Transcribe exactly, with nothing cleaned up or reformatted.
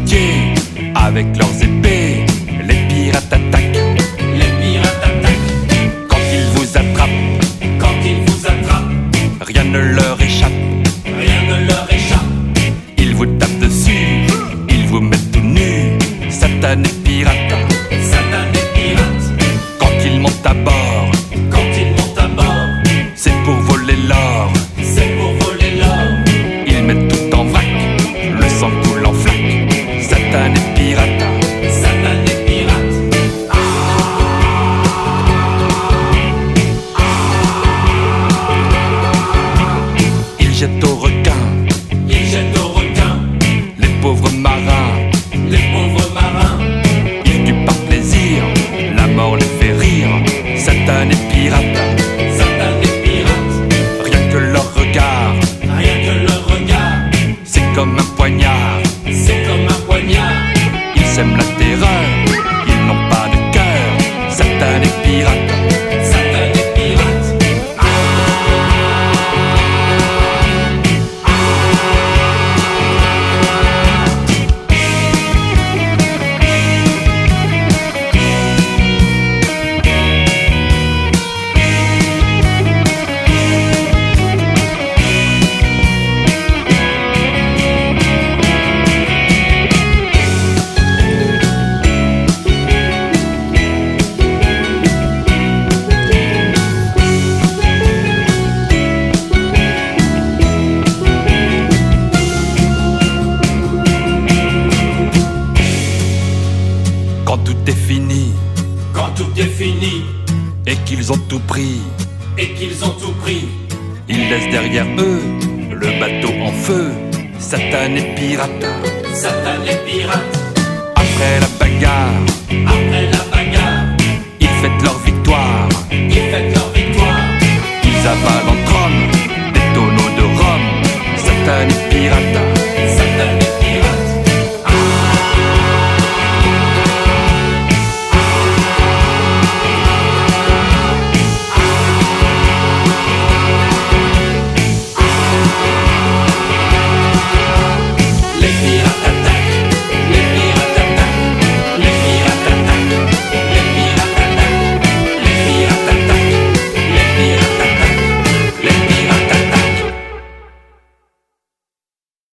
amitié. Avec leurs épées, les pirates attaquent. Les pirates attaquent. Quand ils vous attrapent, Quand ils vous attrapent, rien ne leur échappe. rien ne leur échappe. Ils vous tapent dessus, ils vous mettent tout nu. Satan est pirate. Satan est pirate. Quand ils montent à bord, Quand ils montent à bord, c'est pour voler l'or. c'est pour voler l'or. Ils mettent tout en vrac, le sang coule en flaque. Satan est pirate. Satan est pirate. Ils jettent au requin, Ils jettent au requin les pauvres marins. les pauvres marins. Ils tuent par plaisir, la mort les fait rire. Satan est pirate. Satan est pirate. Rien que leur regard, Rien que leur regard, c'est comme un poignard. c'est comme un poignard. Ils sèment la terreur, ils n'ont pas de cœur. Satan est pirate. Satan est pirate. Quand tout est fini Quand tout est fini et qu'ils ont tout pris, et qu'ils ont tout pris, ils laissent derrière eux le bateau en feu. Satan est pirate. Satan est pirate. Après la bagarre, Après la bagarre, ils fêtent leur victoire. ils fêtent leur victoire. Ils avalent entre hommes des tonneaux de rhum. Satan est pirate.